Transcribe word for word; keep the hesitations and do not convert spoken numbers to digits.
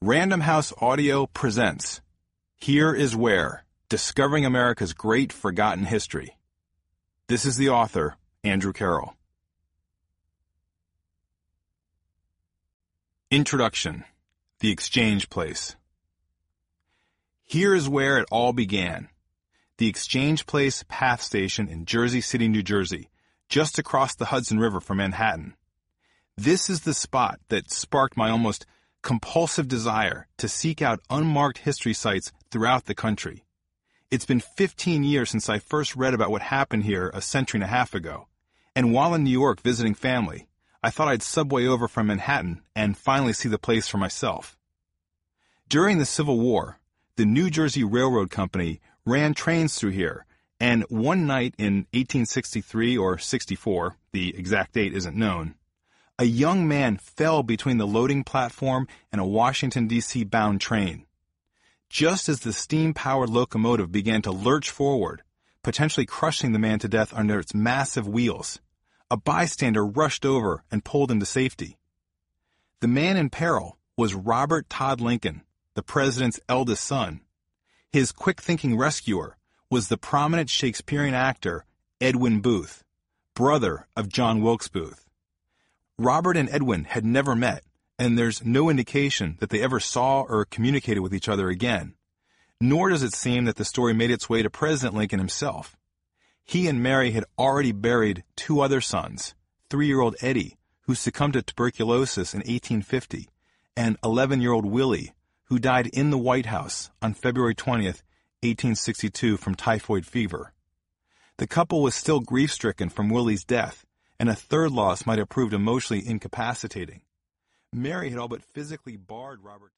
Random House Audio presents Here is Where, Discovering America's Great Forgotten History. This is the author, Andrew Carroll. Introduction. The Exchange Place. Here is where it all began. The Exchange Place Path Station in Jersey City, New Jersey, just across the Hudson River from Manhattan. This is the spot that sparked my almost compulsive desire to seek out unmarked history sites throughout the country. It's been fifteen years since I first read about what happened here a century and a half ago, and while in New York visiting family, I thought I'd subway over from Manhattan and finally see the place for myself. During the Civil War, the New Jersey Railroad Company ran trains through here, and one night in eighteen sixty-three or sixty-four, the exact date isn't known, a young man fell between the loading platform and a Washington, D C bound train. Just as the steam-powered locomotive began to lurch forward, potentially crushing the man to death under its massive wheels, a bystander rushed over and pulled him to safety. The man in peril was Robert Todd Lincoln, the president's eldest son. His quick-thinking rescuer was the prominent Shakespearean actor Edwin Booth, brother of John Wilkes Booth. Robert and Edwin had never met, and there's no indication that they ever saw or communicated with each other again, nor does it seem that the story made its way to President Lincoln himself. He and Mary had already buried two other sons, three-year-old Eddie, who succumbed to tuberculosis in eighteen fifty, and eleven-year-old Willie, who died in the White House on February twentieth, eighteen sixty-two from typhoid fever. The couple was still grief-stricken from Willie's death, and a third loss might have proved emotionally incapacitating. Mary had all but physically barred Robert.